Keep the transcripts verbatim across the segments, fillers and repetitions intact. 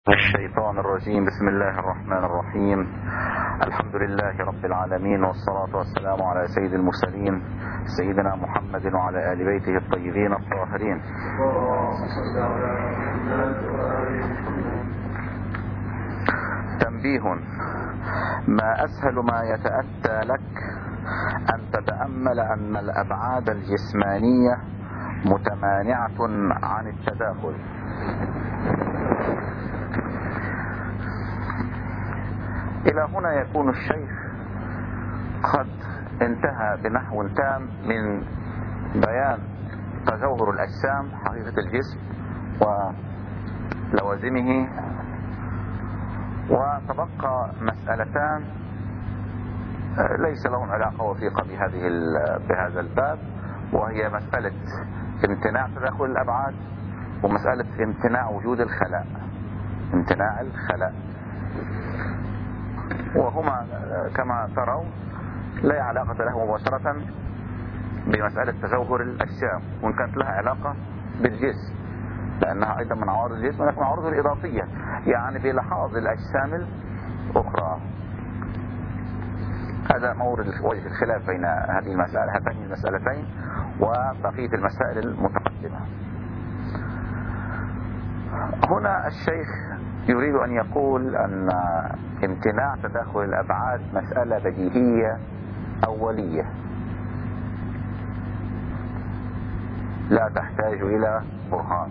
الشيطان الرجيم. بسم الله الرحمن الرحيم. الحمد لله رب العالمين، والصلاة والسلام على سيد المرسلين سيدنا محمد وعلى آل بيته الطيبين الطاهرين. تنبيه: ما أسهل ما يتأتى لك أن تتأمل أن الأبعاد الجسمانية متمانعة عن التداخل. إلى هنا يكون الشيخ قد انتهى بنحو تام من بيان تجوهر الأجسام، حقيقة الجسم ولوازمه، وتبقى مسألتان ليس لهم علاقة وثيقة بهذه بهذا الباب، وهي مسألة امتناع تداخل الأبعاد ومسألة امتناع وجود الخلاء، امتناع الخلاء، وهما كما ترون لا علاقة له مباشرة بمسألة تجوهر الأجسام، وإن كانت لها علاقة بالجسم لأنها أيضا من عوارض الجسم، ولكن عوارض الإضافية، يعني بلحاظ الأجسام الأخرى. هذا مورد وجه الخلاف بين هذه المسألة هاتين المسألتين وبقية المسائل المتقدمة. هنا الشيخ يريد أن يقول أن امتناع تداخل الأبعاد مسألة بديهية أولية لا تحتاج إلى برهان.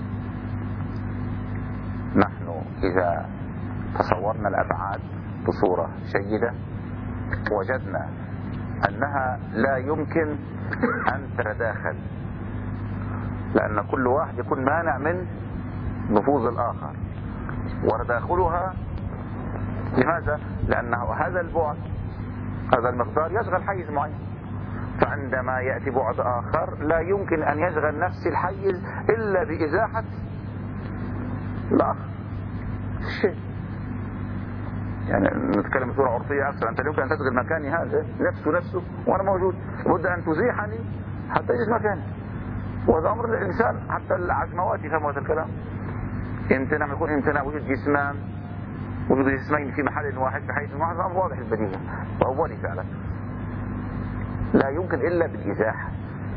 نحن إذا تصورنا الأبعاد بصورة جيدة وجدنا أنها لا يمكن أن تتداخل، لأن كل واحد يكون مانع من نفوذ الآخر، وتداخلها لماذا؟ لأنه هذا البعد، هذا المقدار يشغل حيز معين، فعندما يأتي بعد آخر لا يمكن أن يشغل نفس الحيز إلا بإزاحة الآخر. شيء يعني نتكلم بصورة عرفية أكثر، أنت يمكن أن تشغل مكاني هذا نفسه نفسه وأنا موجود، بد أن تزيحني حتى يجلس مكاني، وهذا أمر الإنسان حتى العجموات يفهموا هذا الكلام. امتناع يكون امتناع وجود جسمان، وجود جسمين في محل واحد بحيث واحد، أمر واضح البديهة وأولي فعلا، لا يمكن إلا بالإزاحة،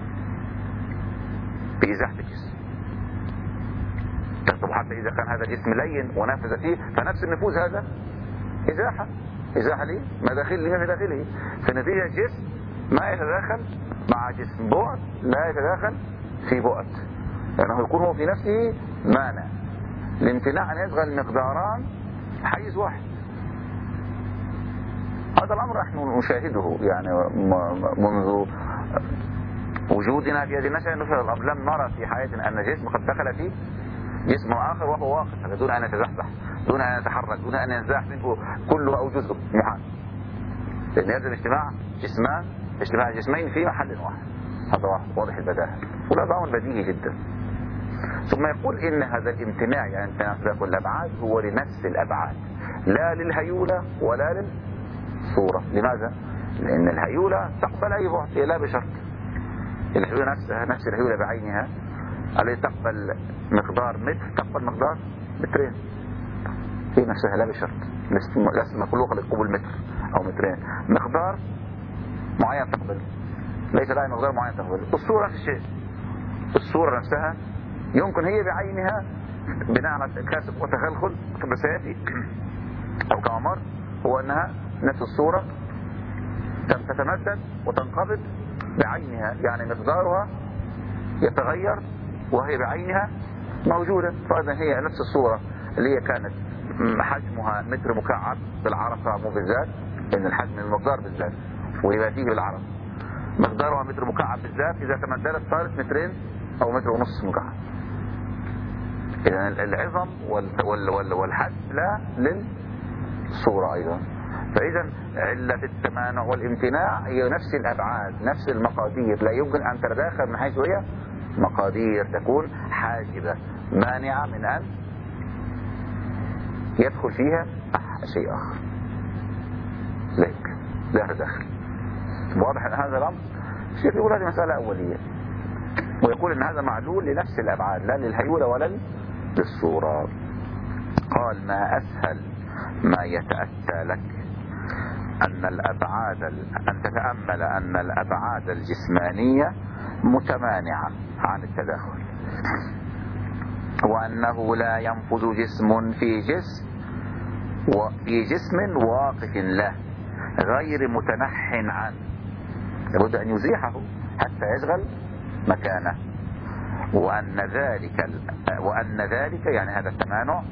بإزاحة الجسم. طب حتى إذا كان هذا الجسم لين ونافذ فيه، فنفس النفوذ هذا إزاحة. إزاحة ليه؟ ما داخل ليه في داخله، فنتيجة الجسم ما يتداخل مع جسم، بعد لا يتداخل في بعد، لأنه يعني يكون هو في نفسه مانع الامتناع أن يشغل مقداران حيز واحد. هذا الأمر نحن نشاهده يعني منذ وجودنا في هذه النشأة، لم نرى في حياتنا أن جسم قد دخل فيه جسم آخر وهو واقف دون أن يتزحزح، دون أن يتحرك، دون أن ينزاح منه كله أو جزء محال، لأن هذا الاجتماع جسمان، اجتماع جسمين في محل واحد، هذا واضح البداهة، وهذا أمر بديهي جدا. ثم يقول إن هذا الامتناع، يعني امتناع تداخل الأبعاد، هو لنفس الأبعاد لا للهيولة ولا للصورة. لماذا؟ لأن الهيولة تقبل أي بعد، لا بشرط. الهيولة نفسها، نفس الهيولة بعينها التي تقبل مقدار متر تقبل مقدار مترين، هي نفسها لا بشرط، لست مخلوقة لقبول متر أو مترين، مقدار معين تقبل، ليس لها مقدار معين تقبل. الصورة نفس الشيء، الصورة نفسها يمكن هي بعينها بناء على كاسب وتخلخل كما سيأتي أو كما مر، هو أنها نفس الصورة تتمدد وتنقبض بعينها، يعني مقدارها يتغير وهي بعينها موجودة. فإذا هي نفس الصورة اللي هي كانت حجمها متر مكعب بالعرفة مو بالذات، لأن الحجم المقدار بالذات وهي تيجي بالعرف، مقدارها متر مكعب بالذات، إذا تمددت صارت مترين أو متر ونص مكعب. إذا العظم والحجم لا للصورة أيضا. فإذا علة التمانع والامتناع هي نفس الأبعاد، نفس المقادير، لا يمكن أن تتداخل من حيث هي مقادير تكون حاجبة مانعة من أن يدخل فيها شيء آخر، لك لا تداخل. واضح أن هذا الأمر. الشيخ يقول هذه مسألة أولية، ويقول أن هذا معلول لنفس الأبعاد لا للهيولة ولا للصورة. قال ما أسهل ما يتأتى لك أن الأبعاد أن تتأمل أن الأبعاد الجسمانية متمانعة عن التداخل، وأنه لا ينفذ جسم في جسم وفي جسم واقف له غير متنح عنه، لابد أن يزيحه حتى يشغل مكانه، وأن ذلك وأن ذلك يعني هذا التمانع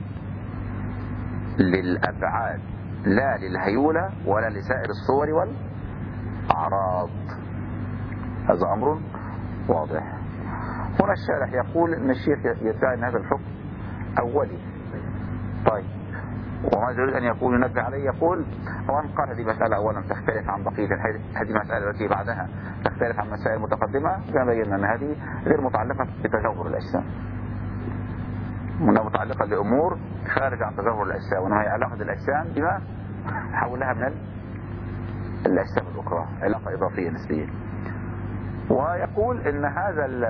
للأبعاد لا للهيولة ولا لسائر الصور والأعراض. هذا أمر واضح. هنا الشارح يقول أن الشيخ يدعي أن هذا الحكم أولي. طيب وما يريد أن يقول ينبه عليه، يقول وأن قال هذه مسألة أولا تختلف عن بقية هذه المسألة التي بعدها تختلف عن مسائل متقدمة، كما بينا أن هذه غير متعلقة بتجوهر الأجسام، وأنها متعلقة بأمور خارج عن تجوهر الأجسام، وأنها هي علاقة الأجسام بما حولها من الأجسام الأخرى، علاقة إضافية نسبية. ويقول ان هذا ال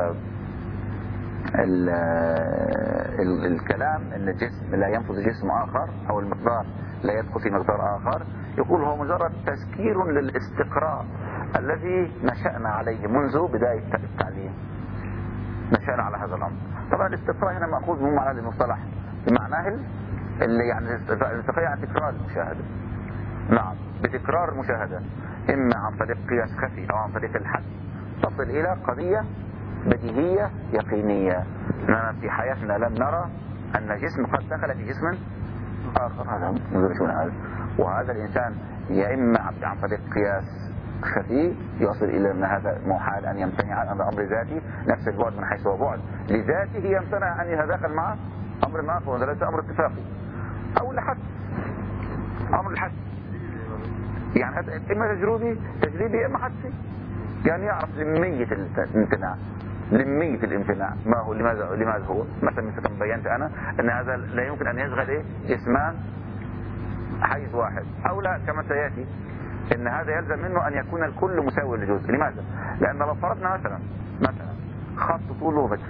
ال ال الكلام ان الجسم لا ينفذ جسم اخر او المقدار لا يدخل في مقدار اخر، يقول هو مجرد تذكير للاستقراء الذي نشأنا عليه منذ بداية التعليم، نشأنا على هذا الامر. طبعا الاستقراء هنا مأخوذ من معنى المصطلح بمعناه اللي يعني الاستقراء يعني تكرار المشاهدة. نعم، بتكرار المشاهدة اما عن طريق قياس خفي او عن طريق الحد تصل إلى قضية بديهية يقينية، أننا في حياتنا لم نرى أن جسم قد دخل في جسم آخر، هذا مدرسون هذا. وهذا الإنسان يا إما عن طريق قياس خفي يصل إلى أن هذا محال أن يمتنع عن أمر ذاتي، نفس البعد من حيث هو بعد لذاته يمتنع أن يتداخل مع أمر آخر، وهذا ليس أمر اتفاقي، أو لحد أمر الحد، يعني هذا إما تجريبي تجريبي إما حدسي، يعني يعرف لمية الامتناع، لمية الامتناع ما هو لماذا لماذا هو مثلا مثل كما بينت أنا أن هذا لا يمكن أن يشغل إيه جسمان حيز واحد، أو لا كما سيأتي أن هذا يلزم منه أن يكون الكل مساوي للجزء. لماذا؟ لأن لو فرضنا مثلا مثلا خط طوله متر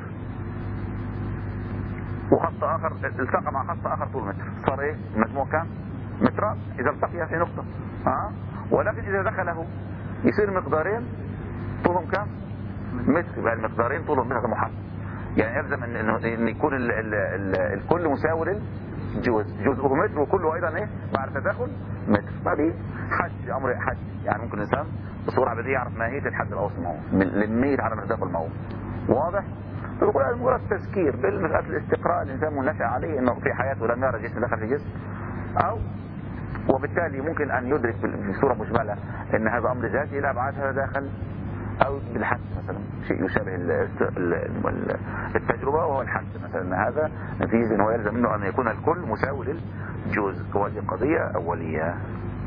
وخط آخر التقى مع خط آخر طول متر، صار إيه المجموع كام؟ مترات إذا التقيا في نقطة، ها؟ ولكن إذا دخله يصير مقدارين طولهم كام؟ متر، يبقى المقدارين طولهم هذا محال، يعني يلزم ان ان يكون ال ال ال الكل مساوي للجزء، جزءه متر وكله ايضا ايه بعد تداخل متر. فدي حد امر حد، يعني ممكن الانسان بصوره عبديه يعرف ماهيه الحد الاوسط ما هو للميت على التداخل ما هو واضح. فيقول هذا مجرد تذكير بالمساله الاستقراء الانسان منشأ عليه انه في حياته لم يرى جسم دخل في جسم، او وبالتالي ممكن ان يدرك بصوره مجمله ان هذا امر ذاتي لا ابعاد هذا داخل، او بالحد مثلا شيء يشابه التجربه وهو الحد مثلا، هذا نتيجه انه يلزم منه ان يكون الكل مساوي للجزء، وهذه قضيه اوليه.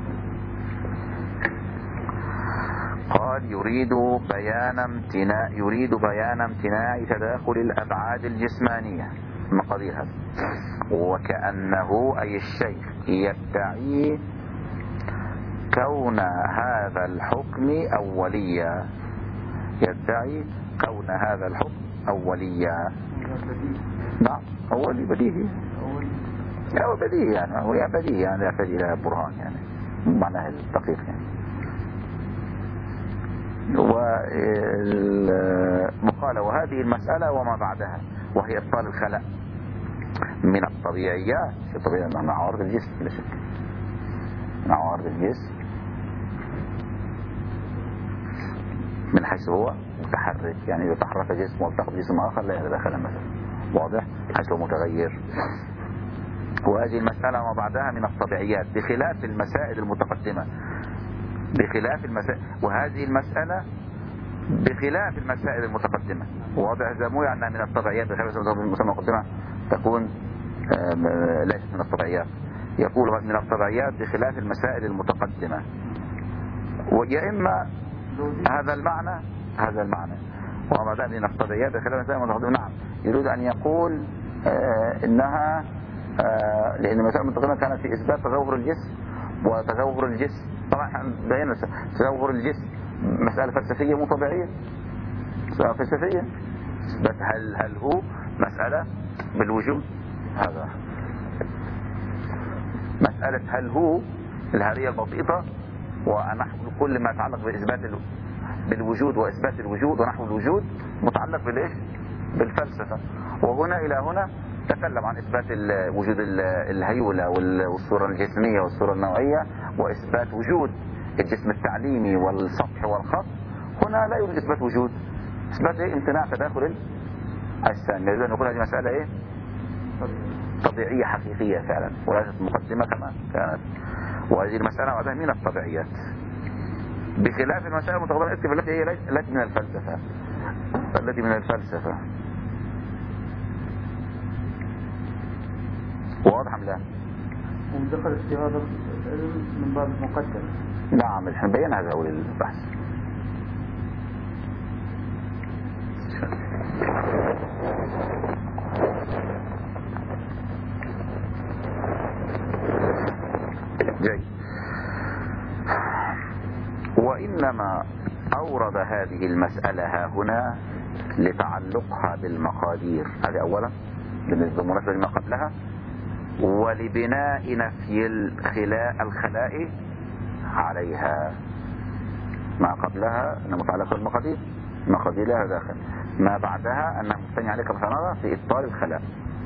قال يريد بيان امتناع يريد بيان امتناع تداخل الابعاد الجسمانيه مقاديرها، وكأنه أي الشيخ يدعي كون هذا الحكم أوليا، يدعي كون هذا الحكم أوليا. نعم أولي بديهي، هو بديهي يعني هو بديهي يعني لا يحتاج إلى برهان يعني معناه الدقيق يعني. وقال وهذه المسألة وما بعدها وهي إبطال الخلق من الطبيعيات، الطبيعيات مع عوارض الجسم بلا شك، مع عوارض الجسم من حيث هو متحرك، يعني إذا تحرك جسم والتقط جسم آخر لا يتداخل مثلا، واضح حيث هو متغير. وهذه المسألة وما بعدها من الطبيعيات بخلاف المسائل المتقدمة، بخلاف المسائل وهذه المسألة بخلاف المسائل المتقدمة، واضح إذا مو يعني من الطبيعيات بخلاف المسائل المتقدمة تكون ليست من الطبيعيات، يقول من الطبيعيات بخلاف المسائل المتقدمة، ويا إما هذا المعنى هذا المعنى وما بعد من الطبيعيات بخلاف المسائل المتقدمة. نعم يريد أن يقول آه إنها آه لأن المسائل المتقدمة كانت في إثبات تجوهر الجسم، وتجوهر الجسم طبعا بينا تجوهر الجسم مسألة فلسفية مو طبيعية، مسألة فلسفية بس هل هل هو مسألة بالوجود، هذا مسألة هل هو الهرية البسيطة ونحو كل ما يتعلق بإثبات بالوجود وإثبات الوجود ونحو الوجود متعلق بالإيش؟ بالفلسفة. وهنا إلى هنا تكلم عن إثبات وجود الهيولة والصورة الجسمية والصورة النوعية وإثبات وجود الجسم التعليمي والسطح والخط. هنا لا يوجد إثبات وجود، إثبات إيه؟ امتناع تداخل الأجسام. إذا نقول هذه مسألة إيه؟ طبيعية حقيقية فعلا وليست مقدمة كما كانت. وهذه المسألة بعدها من الطبيعيات بخلاف المسألة المتقدمة التي هي التي من الفلسفة التي من الفلسفة. واضح أم لا؟ ودخلت في هذا العلم من باب المقدم. نعم نحن بينا هذا أول البحث. جيد. وإنما أورد هذه المسألة ها هنا لتعلقها بالمقادير، هذه أولا بالمناسبة لما قبلها، ولبناء نفي الخلاء الخلاء عليها. ما قبلها أنها متعلقة بالمقادير، مقادير لها داخل، ما بعدها أنها مبتنية عليك بصنارة في إبطال الخلاء.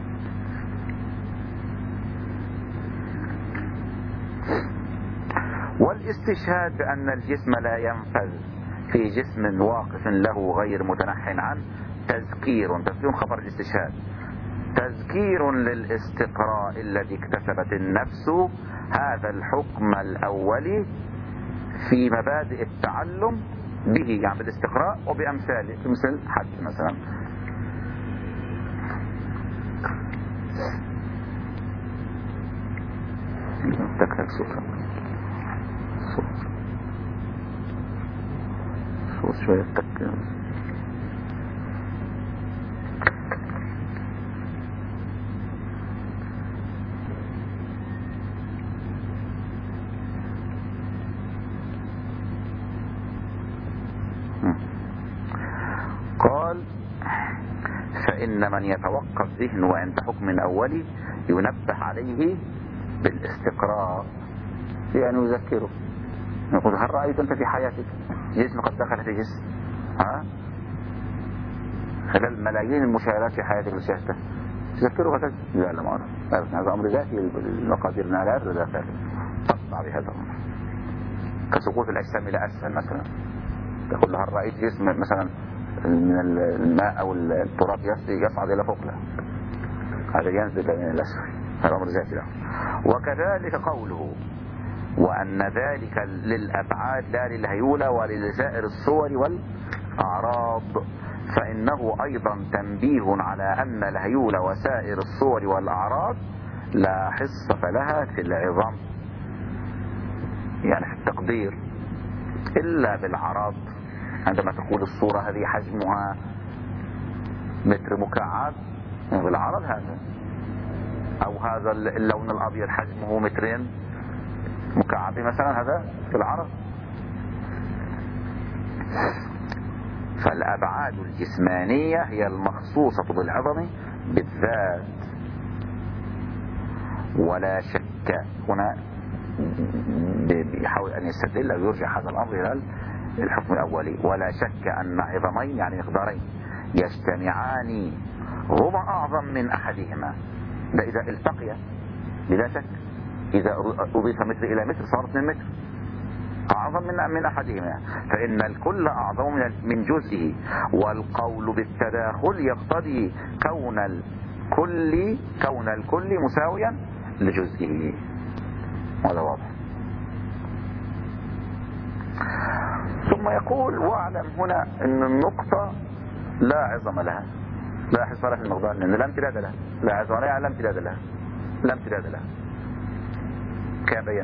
والاستشهاد بأن الجسم لا ينفذ في جسم واقف له غير متنح عنه تذكير، تذكير خبر الاستشهاد، تذكير للاستقراء الذي اكتسبت النفس هذا الحكم الأولي في مبادئ التعلم به، يعني بالاستقراء وبأمثاله، مثل حد مثلا. تكتك صوت صوت صوت شوية تك. قال فإن من يتوقف ذهنه عند حكم أولي ينبه عليه بالاستقراء، يعني يذكره، يقول هل رأيت أنت في حياتك جسم قد دخل في جسم؟ ها؟ خلال ملايين المشاهدات في حياتك اللي شاهدتها تذكره هذا؟ لا لا ما أعرف، هذا أمر ذاتي، المقادير لا لا ذاتي تصنع بهذا الأمر، كسقوط الأجسام إلى أسفل مثلا، تقول هل رأيت جسم مثلا من الماء أو التراب يصعد إلى فوق؟ لا، هذا ينزل من الأسفل، هذا أمر ذاتي له. وكذلك قوله وأن ذلك للأبعاد لا للهيولة ولسائر الصور والأعراض، فإنه أيضا تنبيه على أن الهيولة وسائر الصور والأعراض لا حصة لها في العظام، يعني في التقدير، إلا بالعرض. عندما تقول الصورة هذه حجمها متر مكعب، بالعرض هذا، أو هذا اللون الأبيض حجمه مترين مكعب مثلا، هذا في العرض. فالأبعاد الجسمانية هي المخصوصة بالعظم بالذات. ولا شك، هنا بيحاول أن يستدل أو يرجع هذا الأمر إلى الحكم الأولي، ولا شك أن عظمين يعني مقدارين يجتمعان هما أعظم من أحدهما، ده إذا التقيا بلا شك، إذا أضيف متر إلى متر صار اثنين متر، أعظم من من أحدهما، فإن الكل أعظم من جزئه، والقول بالتداخل يقتضي كون الكل كون الكل مساويا لجزئه. هذا واضح. ثم يقول واعلم هنا أن النقطة لا عظم لها، لا حصر لها في المقدار، لأن لا امتداد لها، لا عظم لها، لا امتداد لها، لا امتداد لها كما بينا.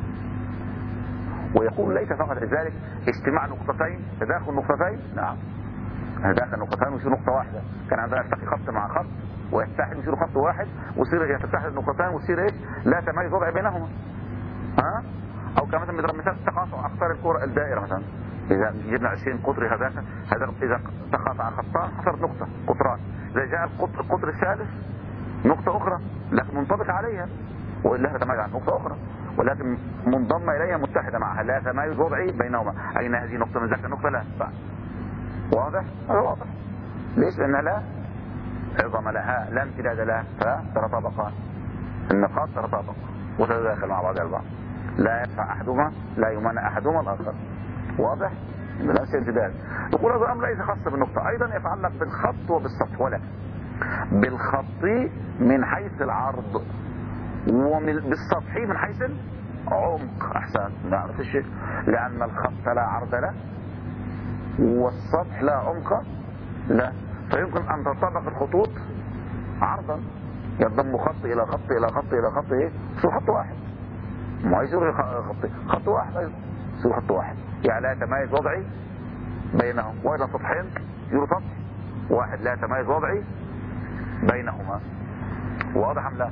ويقول ليس فقط ذلك اجتماع نقطتين، تداخل نقطتين، نعم تداخل نقطتين ويصير نقطة واحدة، كان عندنا يلتقي خط مع خط ويتحد ويصير خط واحد، ويصير يتحد النقطتين ويصير ايش؟ لا تميز وضع بينهما، ها؟ او كما مثلا بضرب مثال تقاطع اقطار الكرة الدائرة مثلا، اذا جبنا عشرين قطر هذاك هذا اذا تقاطع خطان حصلت نقطة قطران، اذا جاء القطر الثالث نقطة اخرى لكن منطبق عليها، وإلا تتميز عن نقطة أخرى، ولكن منضمة إليها متحدة معها، لا تمايز وضعي بينهما. أين هذه نقطة من ذاك النقطة؟ لا تنفع. واضح؟ هذا واضح. ليش؟ لأنها لا عظم لها، لا امتداد لها، فتتطابقان. النقاط تتطابق وتتداخل مع بعضها البعض، لا يدفع أحدهما، لا يمانع أحدهما الآخر. واضح؟ لا امتداد. يقول هذا الأمر ليس خاص بالنقطة، أيضا يتعلق بالخط وبالسطح، ولا بالخط من حيث العرض وبالسطح من حيث العمق. أحسن، لا نفس الشيء، لأن الخط لا عرض له والسطح لا عمق لا، فيمكن أن تطابق الخطوط عرضا، يضم خط إلى خط إلى خط إلى خط، إيه؟ يصير خط واحد، ما يصير خط خط واحد أيضا، يصير خط واحد، يعني لا تمايز وضعي بينهم. وإذا سطحين يصير سطح واحد لا تمايز وضعي بينهما. واضح أم لا؟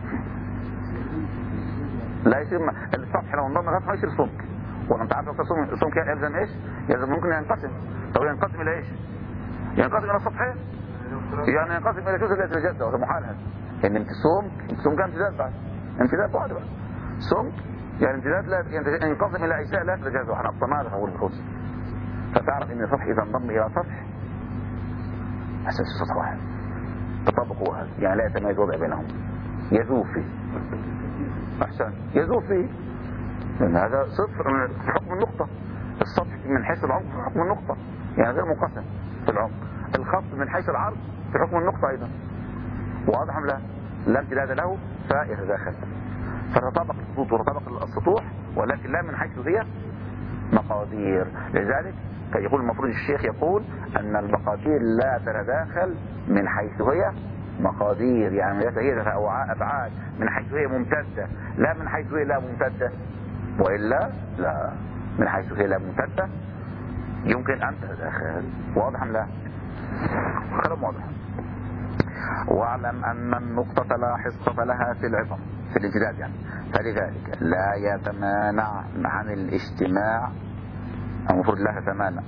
لا يصير السطح لو انضم لغاية ما يصير سمك، وانت عارف السمك السمك يلزم ايش؟ يلزم ممكن ينقسم. طب ينقسم الى ايش؟ ينقسم الى سطحين، يعني ينقسم الى جزء لا يتجزأ، وهذا محال هذا. يعني السمك السمك كان امتداد بعد، امتداد واحد بقى سمك، يعني امتداد لا ينقسم الى اجزاء لا تتجزأ. احنا الطماطم او الخبز، فتعرف ان السطح اذا انضم الى سطح حسب سطح واحد تطابق واحد، يعني لا يتميز وضع بينهم، يذوب فيه. أحسن، يذوب فيه، لأن هذا صفر من حكم النقطة. السطح من حيث العمق في حكم النقطة، يعني غير منقسم في العمق. الخط من حيث العرض في حكم النقطة أيضا. واضح أم لا؟ لا امتداد له فيتداخل، فتطابق الخطوط وتطابق السطوح، ولكن لا من حيث هي مقادير. لذلك فيقول المفروض الشيخ يقول أن المقادير لا تتداخل من حيث هي مقادير، يعني هي ذات أبعاد، من حيث هي ممتدة، لا من حيث هي لا ممتدة، وإلا لا، من حيث هي لا ممتدة يمكن أن تتداخل. واضح أم لا؟ كلام واضح. واعلم أن النقطة لا حصة لها في العظم، في الامتداد يعني، فلذلك لا يتمانع عن الاجتماع، المفروض لا تتمانع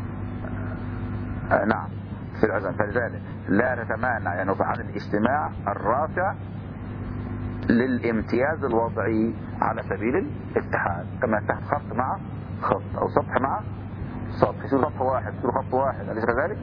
آه نعم في العظم، فلذلك لا تتمانع يعني عن الاجتماع الرافع للامتياز الوضعي على سبيل الاتحاد، كما يتحد خط مع خط أو سطح مع سطح، يصير سطح واحد، يصير خط واحد، أليس كذلك؟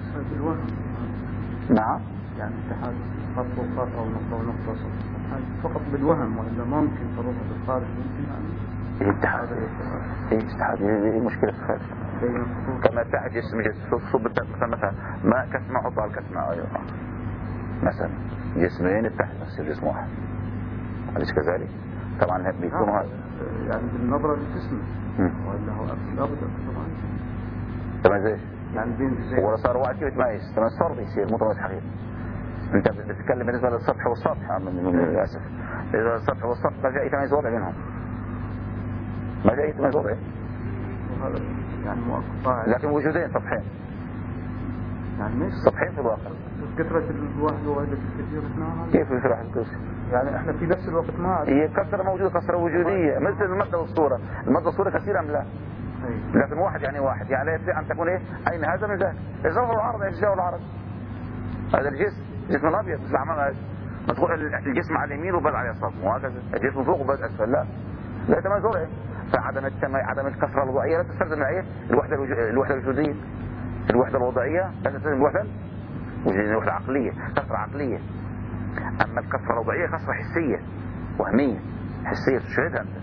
نعم، يعني اتحاد خط وخط أو نقطة ونقطة سطح فقط بالوهم، وإلا ممكن تروح بالخارج ممكن يعني الاتحاد. ايه الاتحاد؟ ايه المشكلة في الخارج؟ كما اتحد جسم جسم صب مثلا مثلا ماء كسمة حط على الكسمة، ايوه مثلا جسمين اتحد يصير جسم واحد، أليس كذلك؟ طبعا بيكون هذا يعني بالنظرة للجسم، وإلا هو أبدا طبعا تمام زي يعني بين زي هو صار واحد كيف تميز، تمام صار بيصير متميز حقيقي. انت بتتكلم بالنسبة للسطح والسطح للأسف، إذا السطح والسطح ما جاء يتميز وضع منهم، ما جاء يتميز وضع، يعني مؤقت، لكن وجودين سطحين، يعني مش سطحين في الواقع. كثرة الواحد ووحدة الكثير اثناء كيف في واحد الكثير؟ يعني احنا في نفس الوقت ما هي كثرة موجودة، كثرة وجودية، مثل المادة والصورة. المادة والصورة كثيرة أم لا؟ لكن واحد يعني واحد، يعني لا يستطيع أن تكون إيه؟ أين هذا من ذاك؟ الجو العرض، الجو العرض، هذا الجسم، الجسم الأبيض مثل عمل تدخل الجسم على اليمين وبعد على اليسار، وهكذا الجسم فوق وبعد أسفل، لا لا يتميز وضعه. فعدم التم... عدم الكثرة الوضعية لا تستلزم ايه؟ الوحدة الوج... الوحدة الوجودية. الوحدة الوضعية لا تستلزم الوحدة الوجودية، الوحدة عقلية، كثرة عقلية. أما الكثرة الوضعية كثرة حسية وهمية، حسية تشاهدها أنت.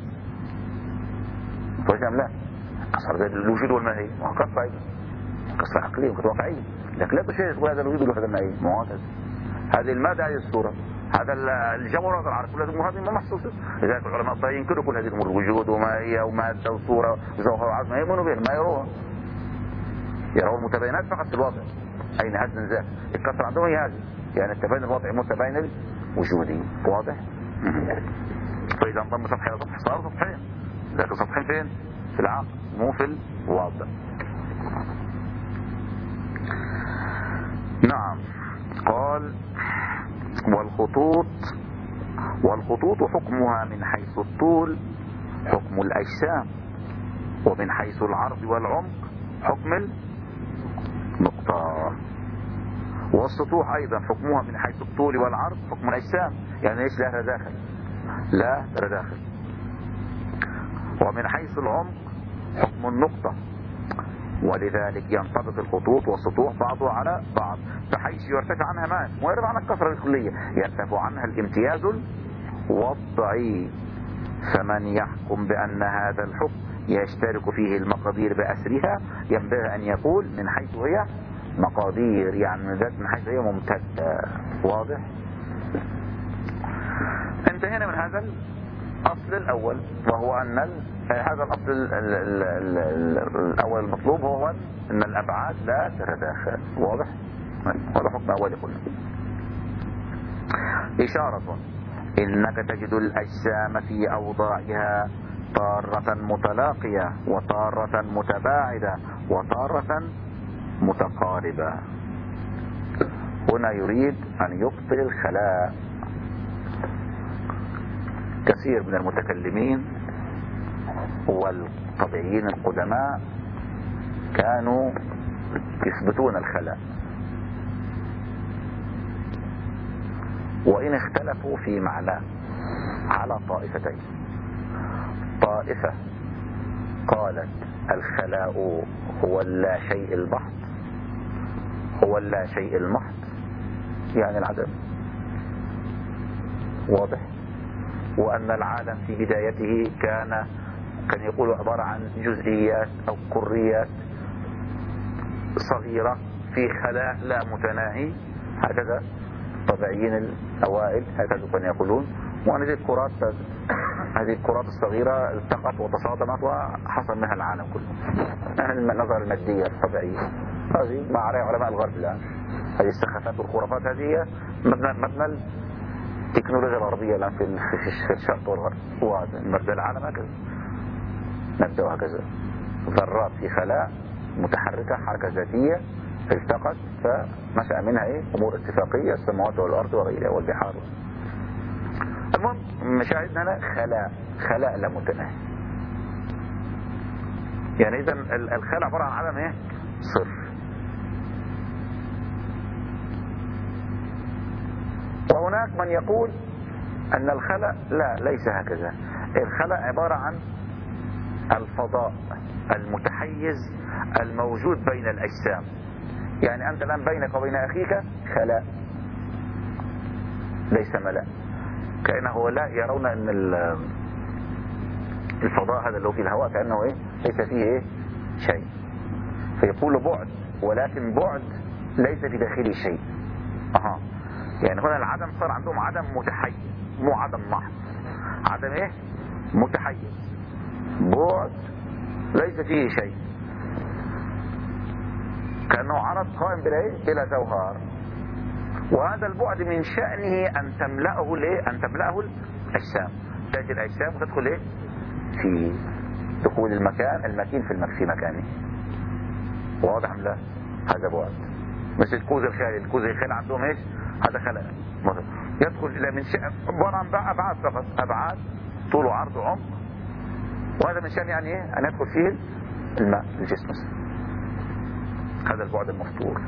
فاهم لا؟ كثرة زي الوجود والماهية، ما هو كثرة أيضا، كثرة عقلية وكثرة واقعية، لكن لا تشاهد هذا الوجود والوحدة المائية، ما هو هكذا. هذه المادة، هذه الصورة، هذا الجو، هذا العرض، كل هذه الأمور هذه ما محسوسة. لذلك العلماء الطيبين ينكروا كل هذه الأمور، الوجود ومائية ومادة وصورة وجوهر وعرض، ما يؤمنوا بها، ما يروها، يروا المتباينات فقط في الوضع. أين هذا ذاك؟ الكثرة عندهم هي هذه، يعني التباين الوضعي متباين الوجودي، واضح؟ فإذا انضم سطح إلى سطح صار سطحين، لكن سطحين فين؟ في العقل مو في الوضع. نعم. قال والخطوط والخطوط حكمها من حيث الطول حكم الأجسام، ومن حيث العرض والعمق حكم النقطة. والسطوح أيضا حكمها من حيث الطول والعرض حكم الأجسام، يعني ليش لا تداخل؟ لا تتداخل. ومن حيث العمق حكم النقطة، ولذلك ينطبق الخطوط والسطوح بعضها على بعض بحيث يرتفع عنها ماء ويرفع عنها الكثرة الكلية، يرتفع عنها الامتياز الوضعي. فمن يحكم بأن هذا الحكم يشترك فيه المقادير بأسرها ينبغي أن يقول من حيث هي مقادير، يعني من حيث هي ممتدة. واضح؟ انتهينا من هذا الأصل الأول، وهو أن هذا الأصل الأول المطلوب هو أن الأبعاد لا تتداخل. واضح؟ هذا حكم أولي كله. إشارة: إنك تجد الأجسام في أوضاعها تارة متلاقية وتارة متباعدة وتارة متقاربة. هنا يريد أن يبطل الخلاء. كثير من المتكلمين والطبيعيين القدماء كانوا يثبتون الخلاء، وإن اختلفوا في معناه على طائفتين. طائفة قالت الخلاء هو اللا شيء البحت، هو اللا شيء المحض، يعني العدم. واضح؟ وأن العالم في بدايته كان كان يقول عبارة عن جزئيات أو كريات صغيرة في خلاء لا متناهي. هكذا الطبيعيين الأوائل هكذا كانوا يقولون. وأن هذه الكرات هذه الكرات الصغيرة التقت وتصادمت وحصل منها العالم كله. يعني النظر المادية الطبيعية هذه ما عليها علماء الغرب الآن. هذه السخافات والخرافات هذه هي مبنى مبنى التكنولوجيا الغربية الآن في في الشرق والغرب. ومبدأ العالم هكذا، نبدأ هكذا. ذرات في خلاء متحركة حركة ذاتية التقت فنشأ منها ايه امور اتفاقية، السماوات والارض وغيرها والبحار. المهم مشاهدنا هنا خلاء خلاء لا متناهي. يعني اذا الخلاء عبارة عن عدم ايه صفر. وهناك من يقول ان الخلاء لا ليس هكذا. الخلاء عبارة عن الفضاء المتحيز الموجود بين الاجسام. يعني أنت الآن بينك وبين أخيك خلاء ليس ملاء، كأنه لا يرون أن الفضاء هذا اللي هو في الهواء كأنه إيه ليس فيه إيه شيء، فيقول بعد، ولكن بعد ليس في داخله شيء. أها يعني هنا العدم صار عندهم عدم متحيز، مو عدم محض، عدم إيه متحيز، بعد ليس فيه شيء، كأنه عرض قائم بلا إيه بلا جوهر. وهذا البعد من شأنه أن تملأه ليه أن تملأه الأجسام، تأتي الأجسام وتدخل إيه في دخول المكان المكين في المكان في مكانه. واضح أم لا؟ هذا بعد. مثل الكوز الخالي، الكوز الخالي عندهم إيش؟ هذا خلق يدخل إلى من شأن عبارة عن أبعاد فقط، أبعاد طول وعرض وعمق، وهذا من شأن يعني إيه أن يدخل فيه الماء الجسم. هذا البعد المفطور.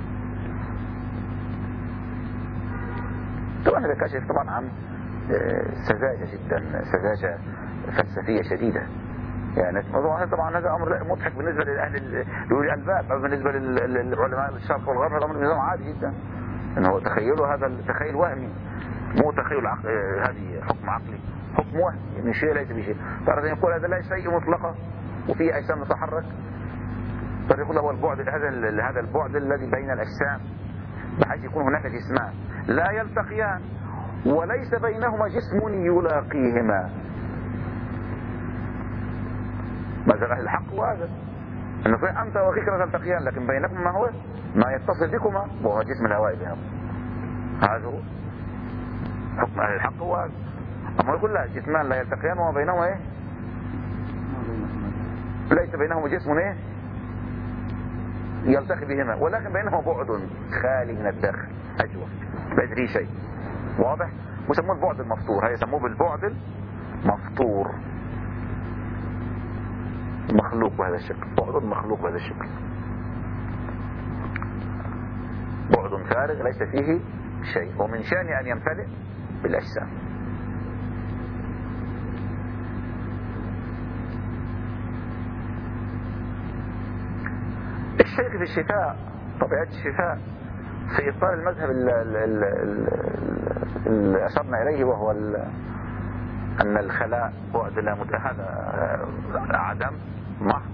طبعا هذا كاشف طبعا عن سذاجة جدا، سذاجة فلسفية شديدة. يعني طبعا هذا أمر مضحك بالنسبة لأهل الألباب، أو بالنسبة للعلماء الشرق والغرب هذا أمر نظام عادي جدا. إنه تخيلوا هذا التخيل وهمي، مو تخيل عق... هذه حكم عقلي، حكم وهمي من شيء ليس بشيء. ترى يقول هذا لا شيء مطلقة وفيه أجسام تتحرك، فيقول هو البعد هذا هذا البعد الذي بين الأجسام، بحيث يكون هناك جسمان لا يلتقيان وليس بينهما جسم يلاقيهما. مثلا الحق وهذا انه في انت واخيك لا تلتقيان، لكن بينكم ما هو ما يتصل بكما وهو جسم الهواء بينهم. هذا هو حكم اهل الحق هو هذا. اما يقول لا جسمان لا يلتقيان وما بينهما ايه ليس بينهما جسم ايه يلتقي بهما، ولكن بينهما بعد خالي من الداخل اجوف ليس فيه شيء. واضح؟ ويسموه البعد المفطور، هذا يسموه بالبعد المفطور، مخلوق بهذا الشكل، بعد مخلوق بهذا الشكل، بعد فارغ ليس فيه شيء، ومن شأنه أن يمتلئ بالأجسام. الشيخ في الشفاء طبيعة الشفاء في إبطال المذهب اللي أشرنا إليه، وهو أن الخلاء بعد لا مت... هذا عدم محض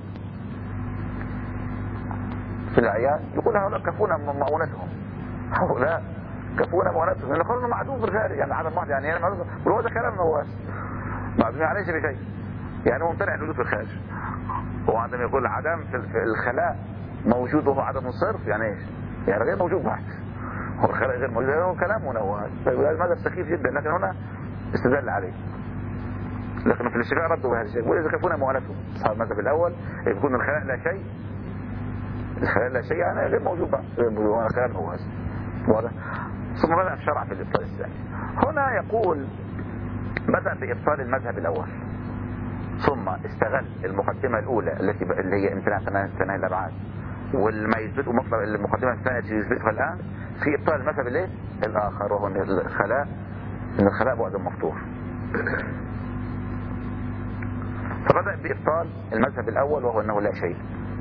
في الأعيان. يقول هؤلاء كفونا مؤونتهم، هؤلاء كفونا مؤونتهم لأن قالوا معدوم في الخارج، يعني عدم محض يعني هو ده كلام نواس معدوم عليه بشيء، يعني هو ممتنع الوجود في الخارج. وعندما يقول عدم في الخلاء موجود وهو عدم الصرف، يعني ايش؟ يعني غير موجود بحت، هو الخلاء غير موجود، هو كلام منوه. هذا سخيف جدا، لكن هنا استدل عليه. لكن في الشفاء ردوا بهذا الشيء، وإذا كفونا مؤونتهم أصحاب المذهب الأول يكون الخلاء لا شيء، الخلاء لا شيء يعني غير موجود بقى، غير موجود، هو كلام نواس واضح. ثم بدأ الشرع في الإبطال الثاني. هنا يقول بدأ بإبطال المذهب الأول، ثم استغل المقدمة الأولى التي اللي هي امتناع ثناء الأبعاد، والما يثبته مطلب المقدمة الثانية التي يثبتها الآن في إبطال المذهب الايه الآخر، وهو أن الخلاء أن الخلاء بعد مفتوح. فبدأ بإبطال المذهب الأول وهو أنه لا شيء.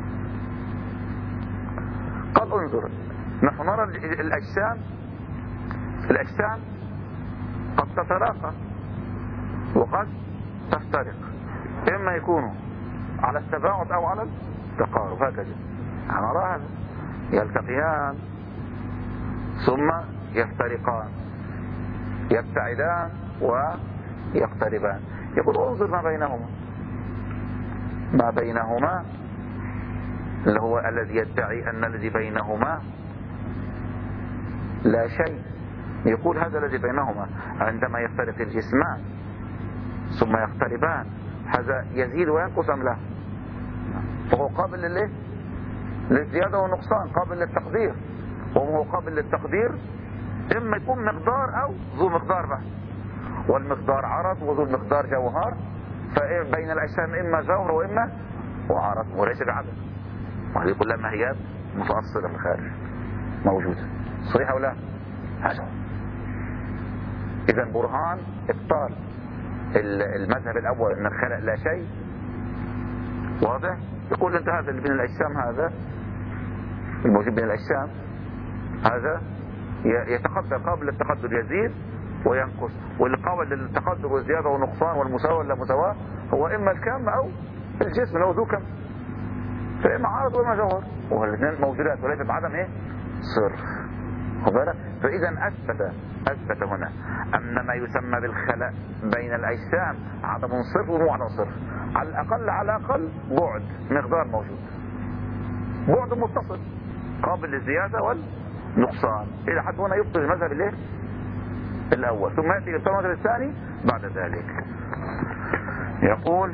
قال انظر، نحن نرى الأجسام الأجسام قد تتلاقى وقد تفترق، إما يكونوا على التباعد أو على التقارب، هكذا نرى هذا، يلتقيان ثم يفترقان، يبتعدان ويقتربان. يقول انظر ما بينهما، ما بينهما اللي هو الذي يدعي أن الذي بينهما لا شيء. يقول هذا الذي بينهما عندما يفترق الجسمان ثم يقتربان، هذا يزيد وينقص أم لا؟ فهو قابل للإيه؟ للزيادة والنقصان، قابل للتقدير. وهو قابل للتقدير إما يكون مقدار أو ذو مقدار بس، والمقدار عرض وذو المقدار جوهر، فبين الأجسام إما جوهر وإما وعرض وليس بعدد. وهذه كلها ماهيات متأصلة في الخارج موجودة، صحيح أو لا؟ هذا إذا برهان إبطال المذهب الأول أن الخلق لا شيء واضح. يقول أنت هذا اللي بين الأجسام، هذا الموجود بين الأجسام هذا يتقدر، قابل للتقدر يزيد وينقص، واللي قابل للتقدر والزيادة والنقصان والمساواة ولا مساواة هو إما الكم أو الجسم لو ذو كم، فإما عارض وإما جوهر، والاثنين موجودات وليس بعدم إيه صرف. فإذا أثبت أثبت هنا أن ما يسمى بالخلاء بين الأجسام عدم صرف ومو عدم صرف، على الأقل على الأقل بعد مقدار موجود، بعد متصل قابل للزيادة والنقصان. إذا حتى هنا يبطل المذهب الايه الأول، ثم يأتي المذهب الثاني بعد ذلك. يقول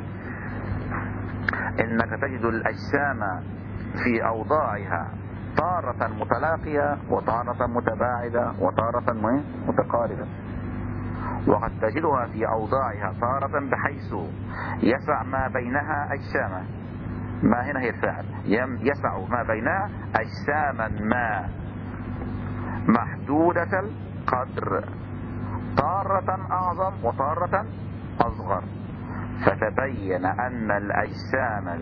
إنك تجد الأجسام في أوضاعها تارة متلاقية وتارة متباعدة وتارة متقاربة، وقد تجدها في أوضاعها تارة بحيث يسع ما بينها أجساما، ما هنا هي الفاعل، يسع ما بينها أجساما ما محدودة القدر، تارة أعظم وتارة أصغر، فتبين أن الأجسام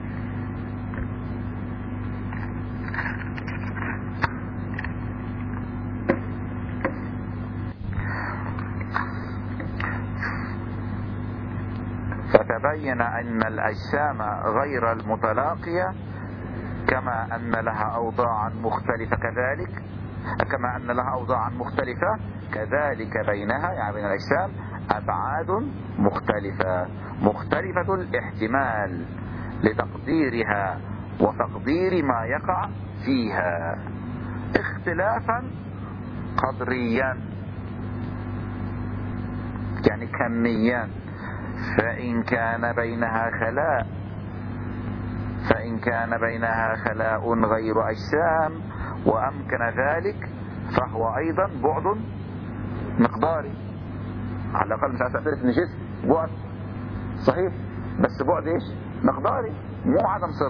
فتبين أن الأجسام غير المتلاقية كما أن لها أوضاعا مختلفة كذلك كما أن لها أوضاعا مختلفة كذلك بينها، يعني بين الأجسام أبعاد مختلفة مختلفة الاحتمال لتقديرها وتقدير ما يقع فيها اختلافا قدريا يعني كميا. فإن كان بينها خلاء فإن كان بينها خلاء غير أجسام وأمكن ذلك فهو أيضا بعد مقداري، على الأقل مش هتعترف إن جسم بعد صحيح، بس بعد إيش مقداري مو عدم صرف،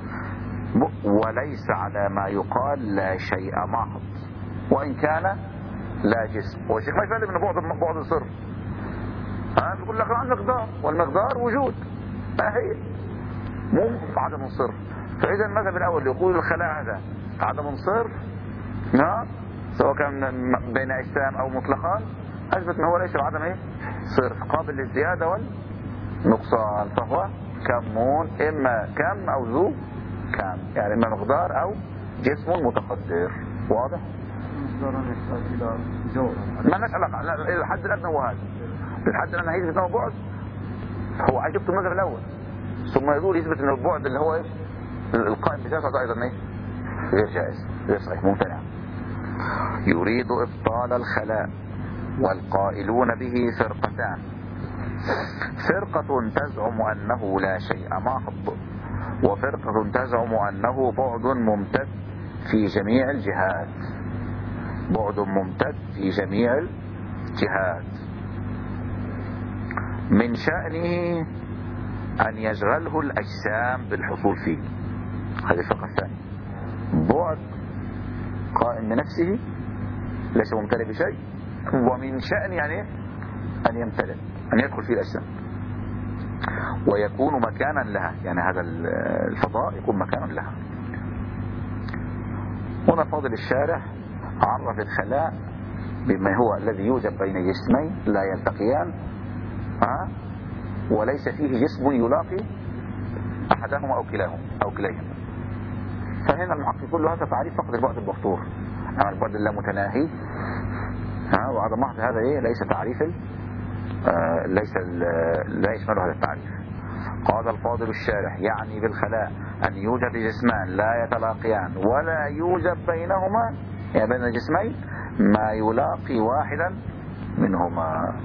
وليس على ما يقال لا شيء محض وإن كان لا جسم. والشيخ ما يفعل من بعد بعد صرف، ها بيقول لك عن مقدار، والمقدار وجود ما هي مو عدم الصرف. فإذا المذهب الأول يقول الخلاء هذا عدم صرف، نعم، سواء كان بين أجسام أو مطلقان، أثبت أنه ليس بعدم إيه؟ صرف، قابل للزيادة والنقصان، فهو كمون، إما كم أو ذو كم، يعني إما مقدار أو جسم متقدر. واضح؟ مقدار يحتاج إلى جوهر. ما لناش علاقة، لا، الحد الأدنى هو هذا، الحد الأدنى هيثبت أنه بعد، هو عجبت المذهب الأول، ثم يقول يثبت أن البعد اللي هو إيش؟ القائم بذاته أيضا إيه؟ غير جائز، غير صحيح، ممتنع. يريد إبطال الخلاء، والقائلون به فرقتان: فرقة تزعم أنه لا شيء محض، وفرقة تزعم أنه بعد ممتد في جميع الجهات، بعد ممتد في جميع الجهات، من شأنه أن يشغله الأجسام بالحصول فيه. هذه الفرقة الثانية، بعد قائم بنفسه ليس ممتلئ بشيء، ومن شأن يعني أن يمتلئ، أن يدخل فيه الأجسام ويكون مكانا لها، يعني هذا الفضاء يكون مكانا لها. هنا فاضل الشارح عرف الخلاء بما هو الذي يوجد بين جسمين لا يلتقيان، ها، وليس فيه جسم يلاقي أحدهما أو كلاهما أو كليهما. فهنا المحققون له هذا تعريف فقط البعد المفطور، أما البعد اللامتناهي، ها، وعدم محض هذا إيه؟ ليس تعريف آه ليس لا يشمل هذا التعريف. قال الفاضل الشارح: يعني بالخلاء أن يوجد جسمان لا يتلاقيان ولا يوجد بينهما، يعني بين الجسمين ما يلاقي واحدا منهما.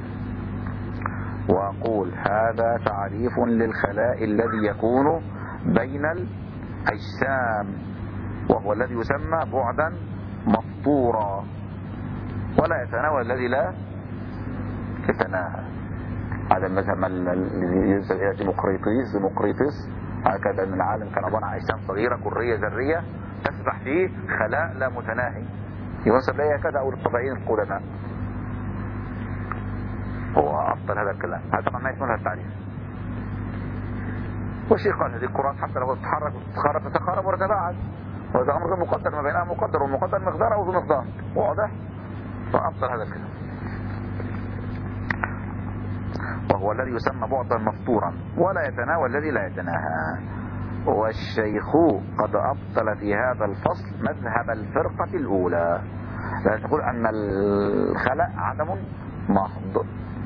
وأقول هذا تعريف للخلاء الذي يكون بين الأجسام، وهو الذي يسمى بعدا مفطورا، ولا يتناول الذي لا يتناهى. هذا المذهب الذي ينسب إلى ديمقريطس ديمقريطس هكذا، أن العالم كان عبارة عن أجسام صغيرة كرية ذرية تسبح فيه خلاء لا متناهي، ينسب إليه هكذا، أو الطبيعيين القدماء. هو أفضل هذا الكلام، هذا طبعا ما يشمل هذا التعريف. والشيء قال هذه الكرات حتى لو تتحرك وتتخرج تتقارب وتتباعد، وهذا أمر مقدر ما بينها مقدر، والمقدر مقدار أو ذو مقدار، واضح؟ فأفضل هذا الكلام، وهو الذي يسمى بعدا مفطورا ولا يتناول الذي لا يتناهى. والشيخ قد أبطل في هذا الفصل مذهب الفرقة الأولى، لا تقول أن الخلاء عدم محض.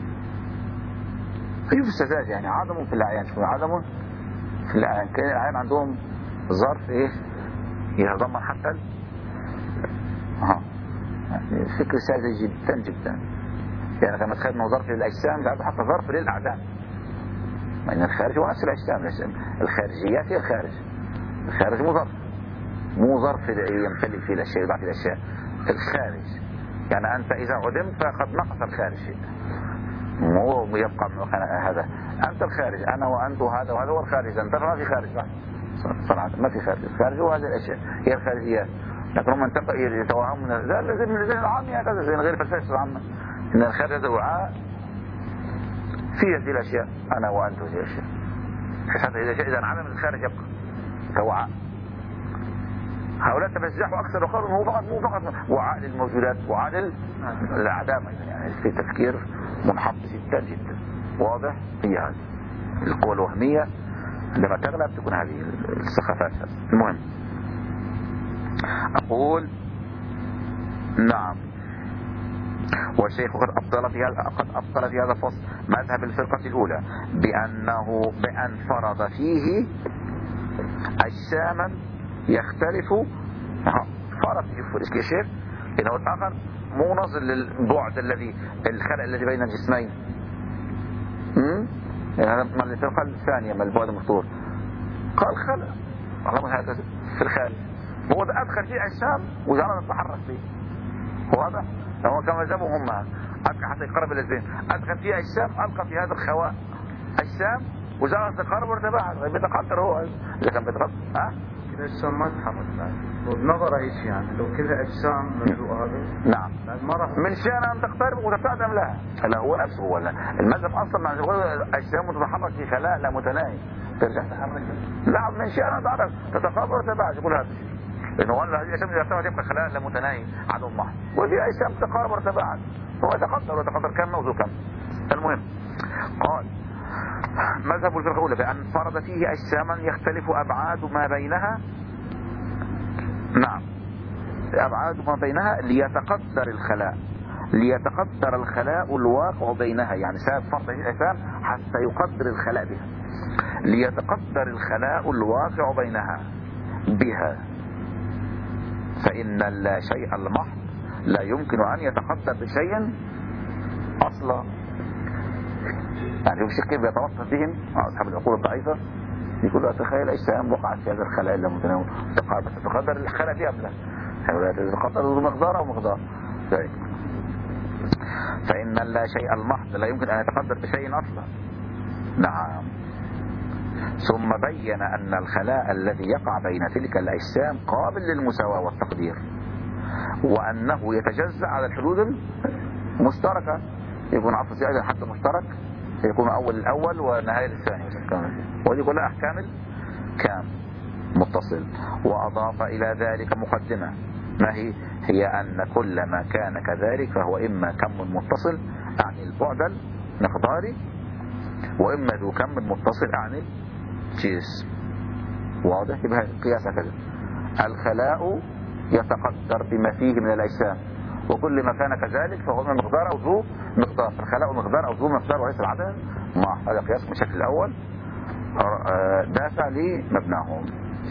أيوه السذاجة يعني عدم في الأعيان، شو عدم في الأعيان؟ كان الأعيان عندهم ظرف إيه يتضمن حتى ال... ها يعني فكر ساذج جدا جدا، يعني كما تخيل انه ظرف للاجسام جعلته حتى ظرف للاعدام، مع ان الخارج هو نفس الاجسام، الخارجيات هي الخارج، الخارج مو ظرف، مو ظرف يمتلئ فيه الاشياء يضع فيه الاشياء، الخارج يعني انت اذا عدمت فقد نقص الخارج شيء، مو يبقى هذا انت الخارج، انا وانت وهذا وهذا هو الخارج، انت ما في خارج بقى صراحه، ما في خارج، الخارج هو هذه الاشياء هي الخارجيات، لكن هم يتوهمون زي من الذهن العامي هكذا، زي غير فلسفه العامه، ان الخارج هذا وعاء فيه هذه الاشياء، انا وانت هذه الاشياء، حتى اذا جاء اذا انعدم الخارج يبقى كوعاء. هؤلاء تفزحوا اكثر وقالوا هو فقط مو فقط وعاء للموجودات، وعاء للعدامه، يعني في تفكير منحط جدا جدا، واضح؟ هي هذه القوى الوهميه عندما تغلب تكون هذه السخافات. المهم أقول نعم، والشيخ قد أبطل في هذا قد أبطل في هذا الفصل مذهب الفرقة الأولى بأنه بأن فرض فيه أجساما يختلف، فرض يفرق الشيخ إنه الآخر مو نظر للبعد الذي الخلق الذي بين الجسمين، يعني هذا من الفرقة الثانية من البعد المفطور، قال خلق الله هذا في الخارج، هو ده أدخل فيه أجسام وجعلنا نتحرك فيه، واضح؟ هو كما جابوا هم أدخل حتى يقرب إلى الذهن، أدخل فيه أجسام ألقى في هذا الخواء أجسام وجعلنا نتقرب ونتباعد، بيتقدر هو إذا كان بيتقدر، ها؟ الأجسام ما تتحرك بعد لو بنظر أي شيء يعني لو كذا أجسام مجزوءة هذا نعم ما راح من شأنها أن تقترب وتتقدم لها. لا هو نفسه ولا المذهب أصلا مع أجسام تتحرك في خلاء لا متناهي ترجع تتحرك. لا من شأنها تعرف تتقرب وتتباعد يقول هذا لأنه هذه الأجسام إذا ارتفعت يبقى خلاء لا متناهي عدم محض وفي أجسام تتقارب وتتباعد هو يتقدر ويتقدر كم موضوع كم. المهم قال مذهب الفرقة الأولى بأن فرض فيه أجساما يختلف أبعاد ما بينها. نعم أبعاد ما بينها ليتقدر الخلاء ليتقدر الخلاء الواقع بينها يعني سبب فرض هذه الأجسام حتى يقدر الخلاء بها ليتقدر الخلاء الواقع بينها بها فإن لا شيء المحض لا يمكن أن يتقدر بشيء أصلا. يعني شوف الشيخ كيف يتوصف بهم أصحاب العقول الضعيفة يقول تخيل أجسام وقعت في هذا الخلاء إلا متناول تقدر تقدر الخلاء فيها بلا تقدر مقدار أو مقدار طيب. فإن لا شيء المحض لا يمكن أن يتقدر بشيء أصلا. نعم ثم بين أن الخلاء الذي يقع بين تلك الأجسام قابل للمساواة والتقدير وأنه يتجزأ على الحدود المشتركة يكون عطف زائد حتى مشترك يكون أول الأول ونهاية الثاني ودي كلها أحكام كام متصل. وأضاف إلى ذلك مقدمة ما هي هي أن كل ما كان كذلك فهو إما كم متصل أعني البعد المقداري وإما ذو كم متصل أعني الجنس. واضح يبقى القياس هكذا الخلاء يتقدر بما فيه من الأجسام وكل ما كان كذلك فهو من مقدار أو ذو مقدار الخلاء مقدار أو ذو مقدار وليس العدد مع هذا قياس بالشكل الأول دافع لمبناهم.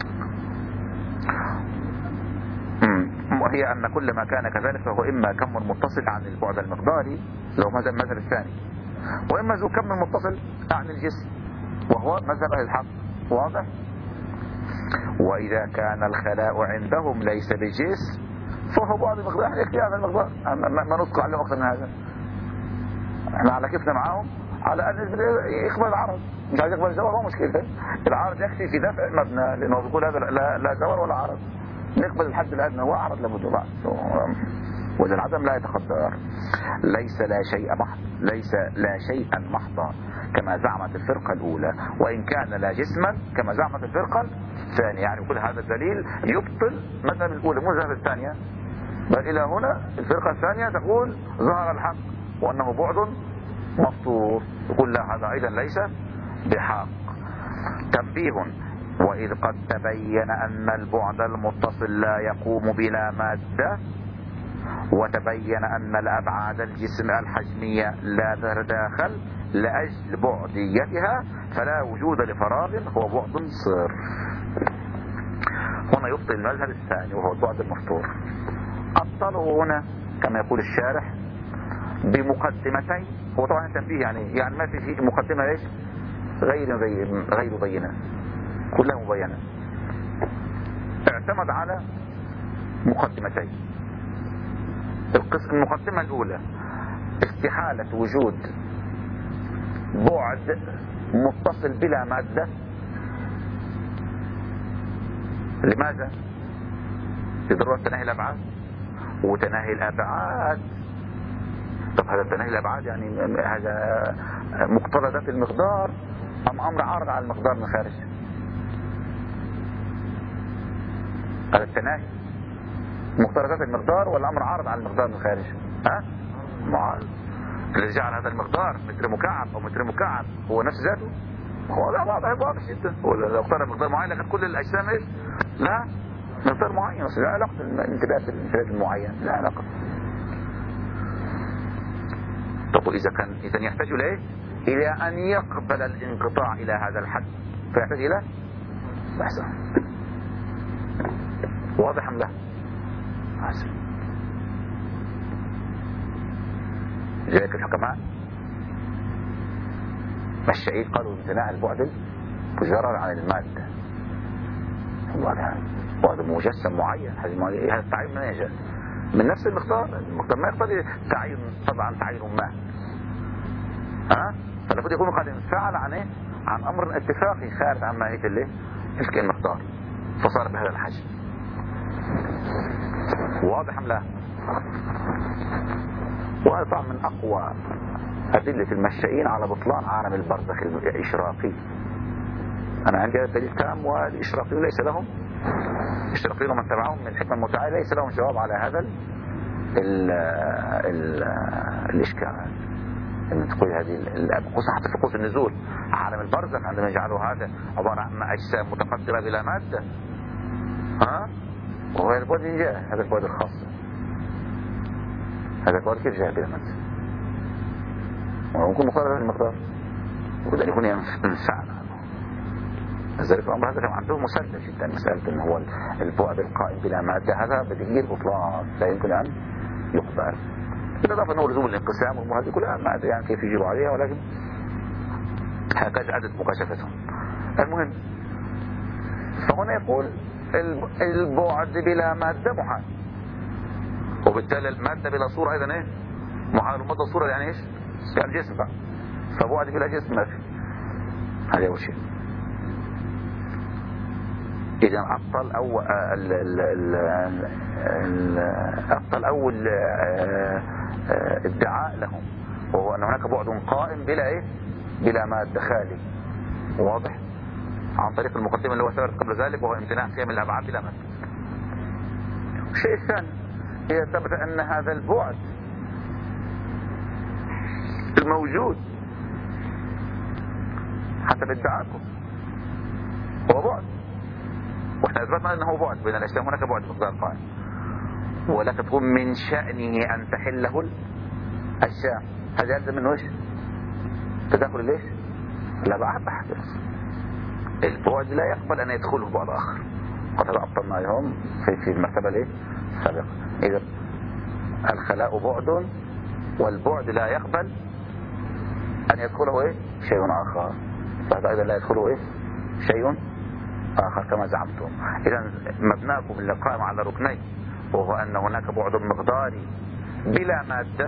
وهي أن كل ما كان كذلك فهو إما كم متصل عن البعد المقداري لو مذهب المذهب الثاني وإما ذو كم متصل عن الجسم وهو مذهب أهل الحق. واضح. وإذا كان الخلاء عندهم ليس بجسم فهو بعد المقدار احنا اختيار هذا المقدار ما نطلق عليهم أكثر من هذا احنا على كيفنا معاهم على أن يقبل العرض مش عايز يقبل الزور هو مشكلة العرض يكفي في دفع المبنى لأنه بيقول هذا لا, لا زور ولا عرض نقبل الحد الأدنى هو عرض لابد بعد وإذا العدم لا يتقدر. ليس لا شيء محض ليس لا شيئا محضا كما زعمت الفرقة الأولى وإن كان لا جسما كما زعمت الفرقة الثانية. يعني كل هذا الدليل يبطل مذهب الأولى مو مذهب الثانية بل إلى هنا الفرقة الثانية تقول ظهر الحق وأنه بعد مفطور يقول لا هذا أيضا ليس بحق. تنبيه وإذ قد تبين أن البعد المتصل لا يقوم بلا مادة وتبين أن الأبعاد الجسم الحجمية لا تتداخل لأجل بعديتها فلا وجود لفراغ هو بعد صرف. هنا يبطل المذهب الثاني وهو البعد المفطور. أبطله هنا كما يقول الشارح بمقدمتين. هو طبعا تنبيه يعني يعني ما في شيء مقدمة ايش غير غير بينة كلها مبينة. اعتمد على مقدمتين. القسم المقدمة الأولى استحالة وجود بعد متصل بلا مادة. لماذا؟ لضرورة تناهي الأبعاد وتناهي الأبعاد. طب هذا تناهي الأبعاد يعني هذا مقتضى ذات المقدار أم أمر عارض على المقدار من خارج؟ هذا التناهي مقتضى ذات المقدار ولا أمر عارض على المقدار من خارج؟ ها؟ معارض. الذي جعل هذا المقدار متر مكعب أو متر مكعب هو نفس ذاته؟ هو لا واضح واضح جدا. هو لو اختار مقدار معين لكن كل الأجسام ايش؟ لا مقدار معين بس لا علاقة الانتباه بالانفراد المعين لا علاقة. طب إذا كان إذا يحتاج إلى إيه؟ إلى أن يقبل الانقطاع إلى هذا الحد فيحتاج إلى بحث. واضح أم لا؟ حسن. لذلك الحكماء الشعيب قالوا امتناع البعد مجرد عن المادة. واضح. بعد مجسم معين هذا التعيين من ايش؟ من نفس المقدار. المقدار ما يقتضي تعيين طبعا تعيين ما ها فلابد يكون قد انفعل عن ايه؟ عن امر اتفاقي خارج عن ماهية الايه؟ المقدار. فصار بهذا الحجم. واضح أم لا؟ وهذا طبعا من أقوى أدلة المشائين على بطلان عالم البرزخ الإشراقي. أنا عندي هذا الدليل تام، والإشراقيون ليس لهم، الإشراقيون ومن تبعهم من الحكمة المتعالية ليس لهم جواب على هذا ال ال ال الإشكال. أن تقول هذه القوس حتى في قوس النزول عالم البرزخ عندما يجعلوا هذا عبارة عن أجسام متقدرة بلا مادة، ها؟ وهو البعد من جاء هذا البعد الخاص، هذا البعد كيف جاء بلا مادة؟ وممكن مقارنة المقدار وقد أن يكون ينفعنا. لذلك الأمر هذا كان عنده مسلم جدا، مسألة أنه هو البعد القائم بلا مادة هذا بديهير بطلان لا يمكن أن يقبل. بالإضافة أنه لزوم الانقسام والأمور هذه كلها ما أدري يعني كيف يجيبوا عليها، ولكن هكذا عدد مكاشفتهم. المهم فهنا يقول البعد بلا مادة محال، وبالتالي المادة بلا صورة أيضا إيه؟ محال. ومادة الصورة يعني إيش؟ يعني جسم بقى، فبعد بلا جسم ما في. هذا أول شيء. إذا أبطل أو ال ال ال أبطل أول ادعاء لهم، وهو أن هناك بعد قائم بلا إيه؟ بلا مادة خالي. واضح؟ عن طريق المقدمة اللي هو ثبت قبل ذلك، وهو امتناع قيم الأبعاد بلا مادة. الشيء الثاني إذا ثبت أن هذا البعد الموجود حتى بادعاءكم هو بعد، واحنا اثبتنا انه بعد بين الاجسام، هناك بعد مقدار قائم، ولكن تكون من شأنه ان تحله الاجسام، هذا يلزم منه ايش؟ تداخل ليش؟ لا بعد بحث. البعد لا يقبل ان يدخله بعد اخر، قد ابطلنا اليوم في في المرتبه الايه؟ السابقه. اذا الخلاء بعد، والبعد لا يقبل ان يدخله ايه؟ شيء اخر، فهذا ايضا لا يدخله ايه؟ شيء آخر كما زعمتم. إذا مبناكم اللي قائم على ركنين، وهو أن هناك بعد مقداري بلا مادة،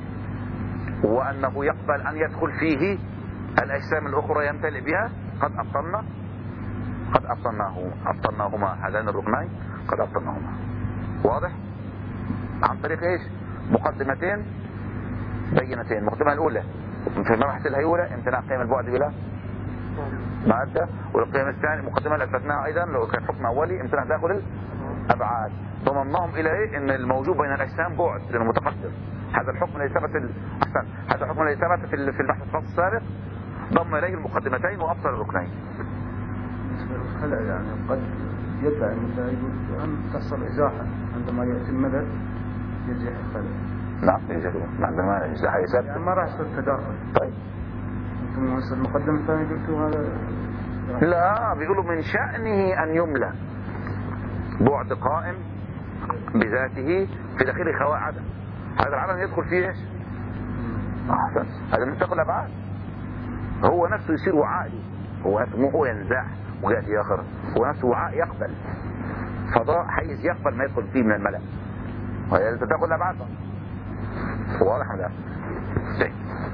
وأنه يقبل أن يدخل فيه الأجسام الأخرى يمتلئ بها، قد أبطلنا قد أبطلناه أبطلناهما هذان الركنين، قد أبطلناهما. واضح؟ عن طريق إيش؟ مقدمتين بينتين. المقدمة الأولى في المبحث الأولى امتناع قيم البعد بلا مادة، والقيم الثاني مقدمة اللي أثبتناها أيضا لو كان حكم أولي امتناع داخل الأبعاد، ضمناهم إلى إيه؟ إن الموجود بين الأجسام بعد لأنه متقدر. هذا الحكم الذي ثبت أحسن هذا الحكم الذي ثبت في في البحث الفصل السابق ضم إليه المقدمتين وأبطل الركنين. الخلع يعني قد يدعي المدعي أن تحصل إزاحة عندما يأتي المدد يزيح الخلع. نعم يزيح عندما يزيح يزيح يعني ما راح يصير تداخل. طيب المقدم الثاني قلتوا هذا لا، بيقولوا من شأنه أن يملى بعد قائم بذاته في داخله خواء عدم، هذا العدم يدخل فيه ايش؟ أحسن، هذا منتقل الأبعاد، هو نفسه يصير وعائي، هو نفسه مو هو ينزاح ويأتي آخر، هو نفسه وعاء يقبل فضاء حيز يقبل ما يدخل فيه من الملأ، وهذا تدخل الأبعاد. واضح ولا لا؟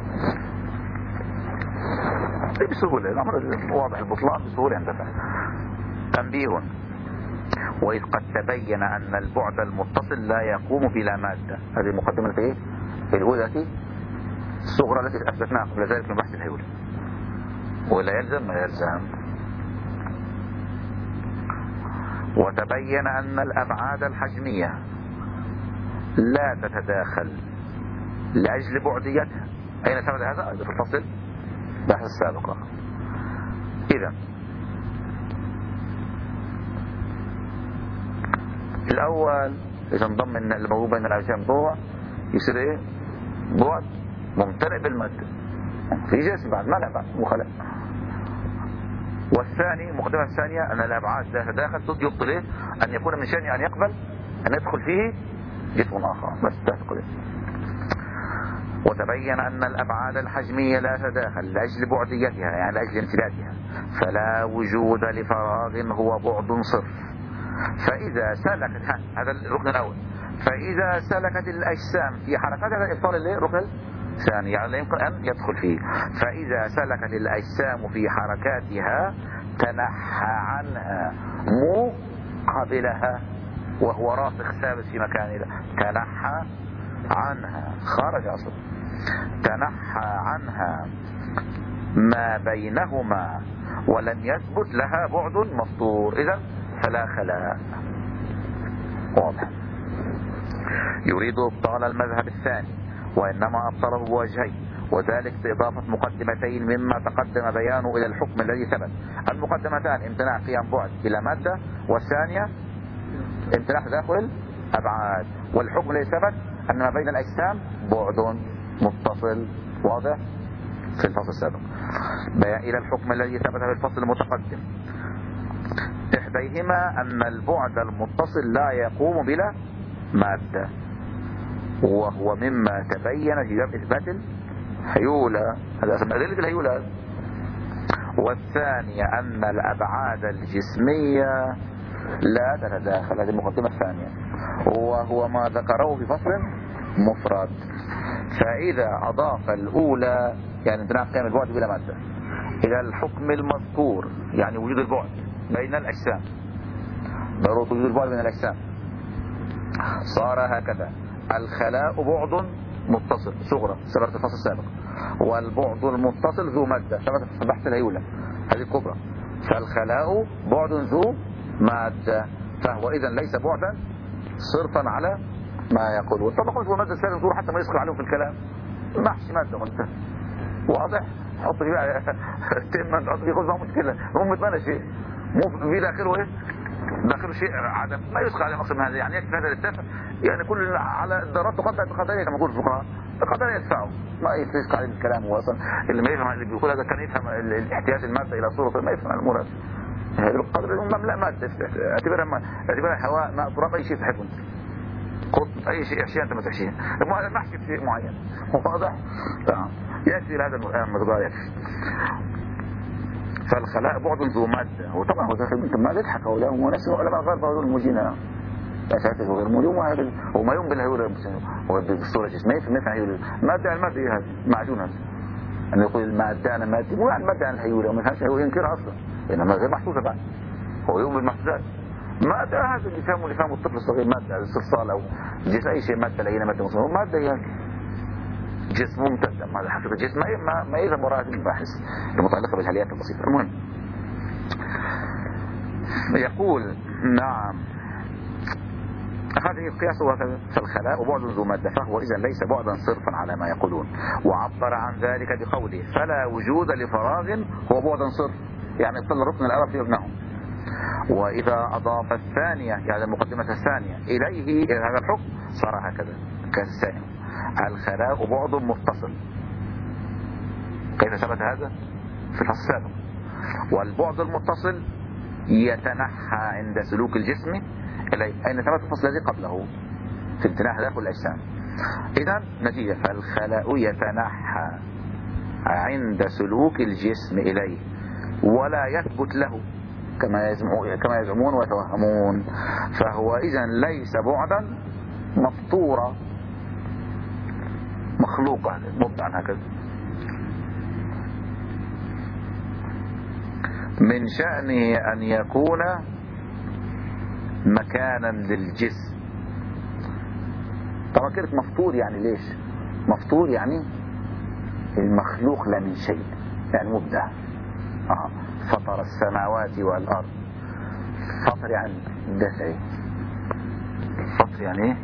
بسهولة الأمر واضح، البطلان بسهولة يندفع. تنبيه: وإذ قد تبين أن البعد المتصل لا يقوم بلا مادة. هذه مقدمة في إيه؟ في الأولى الصغرى التي أثبتناها قبل ذلك من بحث الهيولى. ولا يلزم ما يلزم. وتبين أن الأبعاد الحجمية لا تتداخل لأجل بعديتها. أين ثبت هذا؟ في الفصل بحث السابقة. إذا الأول إذا انضم أن الموجود بين الأجسام ضوء يصير إيه؟ بعد ممتلئ بالمادة في جسم بعد ما لا بعد مخلق. والثاني المقدمة الثانية أن الأبعاد لا تتداخل يبطل إيه؟ أن يكون من شأنه أن يقبل أن يدخل فيه جسم آخر بس تدخل. وتبين أن الأبعاد الحجمية لا تتداخل لأجل بعديتها يعني لأجل امتدادها، فلا وجود لفراغ هو بعد صرف. فإذا سلكت هذا الركن الأول، فإذا سلكت الأجسام في حركات هذا إبطال الركن الثاني يعني لا يمكن أن يدخل فيه. فإذا سلكت الأجسام في حركاتها تنحى عنها مو قبلها وهو راسخ ثابت في مكانه، تنحى عنها خرج أصلا، تنحى عنها ما بينهما ولم يثبت لها بعد مفطور، إذا فلا خلاء. واضح. يريد إبطال المذهب الثاني وإنما أبطله بوجهين، وذلك بإضافة مقدمتين مما تقدم بيانه إلى الحكم الذي ثبت. المقدمتان امتناع قيام بعد إلى مادة، والثانية امتناع تداخل أبعاد. والحكم الذي ثبت أن ما بين الأجسام بعد متصل. واضح في الفصل السابق. بيان إلى الحكم الذي ثبت في الفصل المتقدم. إحديهما أن البعد المتصل لا يقوم بلا مادة، وهو مما تبين في باب إثبات الهيولة، هذا اسمه أدلة الهيولة. والثانية أن الأبعاد الجسمية لا تتداخل، هذه المقدمة الثانية، وهو ما ذكره في فصل مفرد. فإذا أضاف الأولى يعني امتناع قيام البعد بلا مادة إلى الحكم المذكور، يعني وجود البعد بين الأجسام، ضرورة وجود البعد بين الأجسام، صار هكذا: الخلاء بعد متصل صغرى سبقت الفصل السابق، والبعد المتصل ذو مادة سبقت في بحث الهيولة هذه الكبرى، فالخلاء بعد ذو مادة، فهو إذن ليس بعدا صرفا على ما يقولون. طبعا قلت هو مادة سالم صور حتى ما يسقط عليهم في الكلام، محش مادة قلت واضح، حط فيه بقى تم تحط فيه خذ مشكلة، هم متمنى شيء مو في داخله ايه، داخله شيء عدم ما يسقط عليه مقصد هذا، يعني يكفي هذا الاتفاق، يعني كل على الضرورات تقدر بقدرية كما يقول الفقهاء، بقدرية يدفعه، ما يسقط عليه الكلام. هو اصلا اللي ما يفهم اللي بيقول هذا كان يفهم الاحتياج المادة الى صورة، ما يفهم الامور هذه. هذا القدر مملأ مادة، اعتبرها اعتبرها هواء ماء تراب، اي شيء تحبه خذ اي شيء احشيه انت ما تحشيه، ما احكي بشيء معين. واضح؟ تمام. يكفي هذا المقدار يكفي. فالخلاء بعد ذو مادة، هو طبعا هو داخل انت ما تضحك، هو هو نفس العلماء غير هذول المجينا اساسا غير موجود، هذا هو ما يوم بالهيولة، هو بالصورة جسمية في مثل هيولة مادة. المادة هي هذه معجون هذا أن يقول المادة أنا مادة، مو يعني مادة عن الهيولة، وما فهمش هو ينكرها أصلا، إنما غير محسوسة بعد، هو يوم بالمحسوسات. مادة هذا اللي فهمه اللي فهمه الطفل الصغير، مادة الصلصال أو جسم أي شيء مادة لينة مادة مصنوعة، مادة هي جسم ممتد، هذا حقيقة الجسم ما ما إذا مراد المباحث المتعلقة بالهليات البسيطة. المهم يقول نعم هذه القياس فالخلاء بعد ذو مادة، فهو إذا ليس بعدا صرفا على ما يقولون. وعبر عن ذلك بقوله فلا وجود لفراغ هو بعدا صرف، يعني اضطل الركن الأول في ابنهم. وإذا أضاف الثانية يعني المقدمة الثانية إليه إلى هذا الحكم صار هكذا كالثاني: الخلاء بعد متصل. كيف ثبت هذا؟ في الفصل السابق. والبعد المتصل يتنحى عند سلوك الجسم إليه، أين ثبت الفصل الذي قبله في امتناع تداخل الأجسام. إذن نتيجة: فالخلاء يتنحى عند سلوك الجسم إليه ولا يثبت له كما يزعمون ويتوهمون، فهو إذن ليس بعدا مفطورا مخلوقا مبدعا هكذا. من شأنه أن يكون مكانا للجسم. طبعا كلمة مفطور يعني ليش؟ مفطور يعني المخلوق لا من شيء، يعني مبدع. آه. فطر السماوات والأرض، فطر يعني دفع، فطر يعني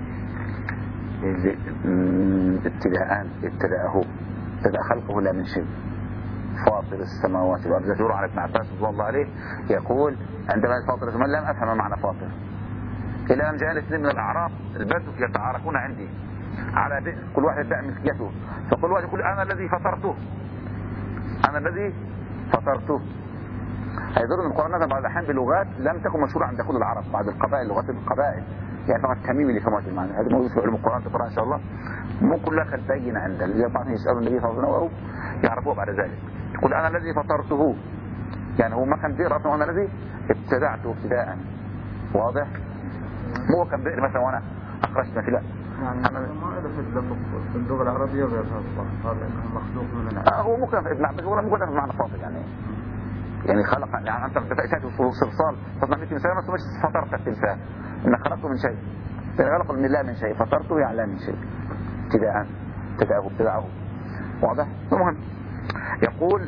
ابتداء ابتداءه ابتداء خلقه لا من شيء، فاطر السماوات والأرض. يدور على ابن عباس رضي الله عليه يقول عندما فاطر السماوات لم أفهم معنى فاطر إلا أن جاء الاثنين من الأعراب البدو يتعاركون عندي على بئر، كل واحد يدعي ملكيته، فكل واحد يقول أنا الذي فطرته، أنا الذي فطرته. هيدور ان القرآن نزل بعض الأحيان بلغات لم تكن مشهورة عند كل العرب، بعض القبائل لغات القبائل، يعني فقط التميمي اللي فهمت المعنى. هذا موجود في علم القرآن تقرأ إن شاء الله، مو كلها كانت بينة عند اللي بعضهم يسألوا النبي صلى الله عليه وسلم يعرفوه بعد ذلك، يقول أنا الذي فطرته، يعني هو ما كان بئر أصلا، أنا الذي ابتدعته ابتداء. واضح؟ مو كان بئر مثلا وأنا أخرجت مثلا يعني ما إذا في اللغة العربية غير هذا هذا مخلوق من العالم. هو ممكن ابن عباس هو ممكن في معنى فاطر يعني يعني خلق، يعني أنت تأتي صلصال تصنع فيه تمثال ما تسميش فطرت التمثال، إنك خلقته من شيء، خلق من لا من شيء، فطرته يعني لا من شيء ابتداء ابتداءه ابتداءه واضح. المهم يقول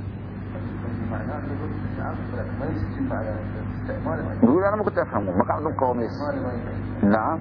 يقول أنا ما كنت أفهمه، ما كان عندهم قواميس. نعم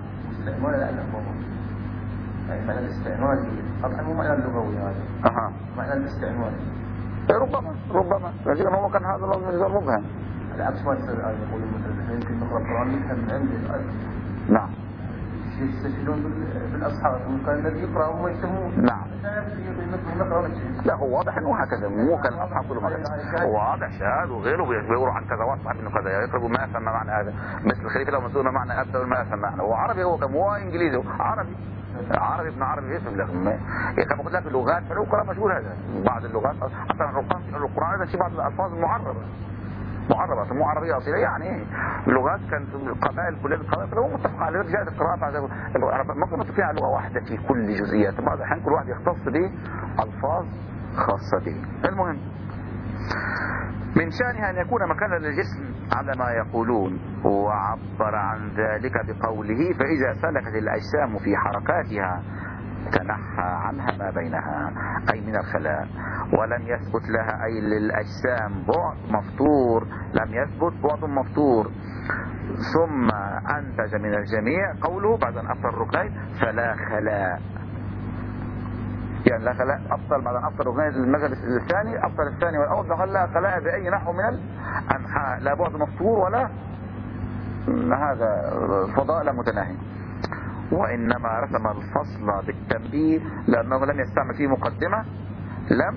يعني معنى الاستعمال طبعا مو معنى اللغوي هذا. أها. معنى الاستعمال. ربما ربما لكن هو كان هذا النظام مبهم. على عكس ما يصير الآن يقول مثلا يمكن نقرأ القرآن نفهم من عند الآية. نعم. يستشهدون بالأصحاب وكان الذي يقرأ وما يسمون. نعم. لا هو واضح انه هكذا مو كان اصحاب كل مره هو واضح شاهد وغيره بيقولوا عن كذا واصحاب انه كذا يقربوا ما يفهم معنى هذا مثل الخليفه لو مسؤول ما معنى ابدا ما يفهم معنى هو عربي هو كان هو انجليزي هو عربي عربي ابن عربي يفهم لكن كما قلت لك اللغات في القرآن مشهور هذا بعض اللغات حتى القرآن هذا في بعض الالفاظ المعربه معربة مو عربية أصيلة يعني اللغات كانت قبائل بلاد القبائل فلو متفق على ذلك جاءت القراءة ممكن نتفق على لغة واحدة في كل جزئيات بعض الأحيان كل واحد يختص به ألفاظ خاصة به. المهم من شأنها أن يكون مكانا للجسم على ما يقولون وعبر عن ذلك بقوله فإذا سلكت الأجسام في حركاتها تنحى عنها ما بينها أي من الخلاء ولم يثبت لها أي للأجسام بعد مفطور لم يثبت بعد مفطور ثم أنتج من الجميع قوله بعد أن أفطر الركنين فلا خلاء يعني لا خلاء أفطر بعد أن أفطر الركنين المجلس الثاني أفطر الثاني والأول فقال لا خلاء بأي نحو من الأنحاء لا بعد مفطور ولا هذا فضاء متناهي وإنما رسم الفصل بالتنبيه لأنه لم يستعمل فيه مقدمة لم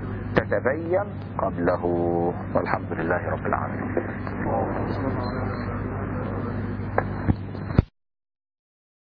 تتبين قبله والحمد لله رب العالمين.